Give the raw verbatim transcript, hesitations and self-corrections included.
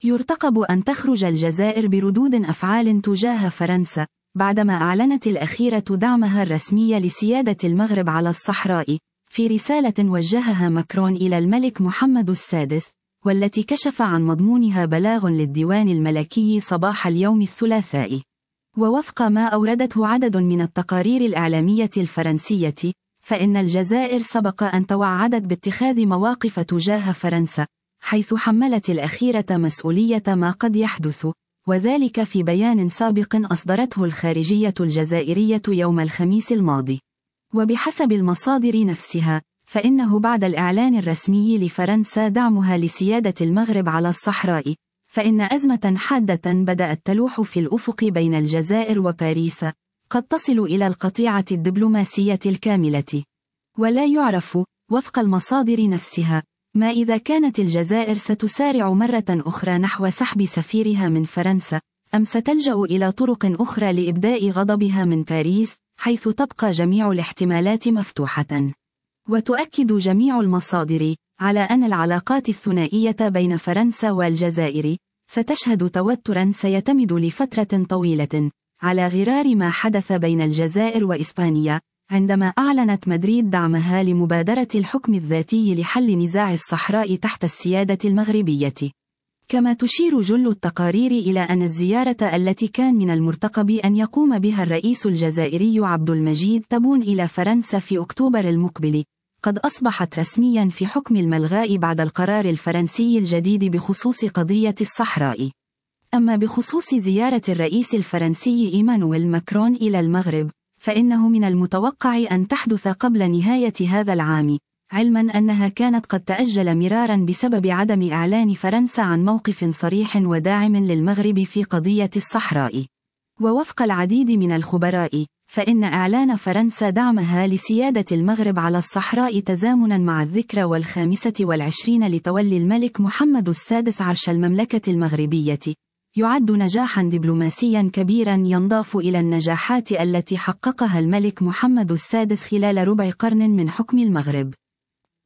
يرتقب أن تخرج الجزائر بردود أفعال تجاه فرنسا، بعدما أعلنت الأخيرة دعمها الرسمي لسيادة المغرب على الصحراء، في رسالة وجهها ماكرون إلى الملك محمد السادس، والتي كشف عن مضمونها بلاغ للديوان الملكي صباح اليوم الثلاثاء. ووفق ما أوردته عدد من التقارير الإعلامية الفرنسية، فإن الجزائر سبق أن توعدت باتخاذ مواقف تجاه فرنسا، حيث حملت الأخيرة مسؤولية ما قد يحدث، وذلك في بيان سابق أصدرته الخارجية الجزائرية يوم الخميس الماضي. وبحسب المصادر نفسها، فإنه بعد الإعلان الرسمي لفرنسا دعمها لسيادة المغرب على الصحراء، فإن أزمة حادة بدأت تلوح في الأفق بين الجزائر وباريس، قد تصل إلى القطيعة الدبلوماسية الكاملة. ولا يعرف، وفق المصادر نفسها، ما إذا كانت الجزائر ستسارع مرة أخرى نحو سحب سفيرها من فرنسا، أم ستلجأ إلى طرق أخرى لإبداء غضبها من باريس، حيث تبقى جميع الاحتمالات مفتوحة. وتؤكد جميع المصادر على أن العلاقات الثنائية بين فرنسا والجزائر ستشهد توترا سيتمد لفترة طويلة، على غرار ما حدث بين الجزائر وإسبانيا، عندما أعلنت مدريد دعمها لمبادرة الحكم الذاتي لحل نزاع الصحراء تحت السيادة المغربية. كما تشير جل التقارير إلى أن الزيارة التي كان من المرتقب أن يقوم بها الرئيس الجزائري عبد المجيد تبون إلى فرنسا في أكتوبر المقبل، قد أصبحت رسميا في حكم الملغاء بعد القرار الفرنسي الجديد بخصوص قضية الصحراء. أما بخصوص زيارة الرئيس الفرنسي إيمانويل ماكرون إلى المغرب، فإنه من المتوقع أن تحدث قبل نهاية هذا العام، علما أنها كانت قد تأجل مرارا بسبب عدم إعلان فرنسا عن موقف صريح وداعم للمغرب في قضية الصحراء. ووفق العديد من الخبراء، فإن إعلان فرنسا دعمها لسيادة المغرب على الصحراء تزامنا مع الذكرى والخامسة والعشرين لتولي الملك محمد السادس عرش المملكة المغربية، يعد نجاحا دبلوماسيا كبيرا ينضاف إلى النجاحات التي حققها الملك محمد السادس خلال ربع قرن من حكم المغرب.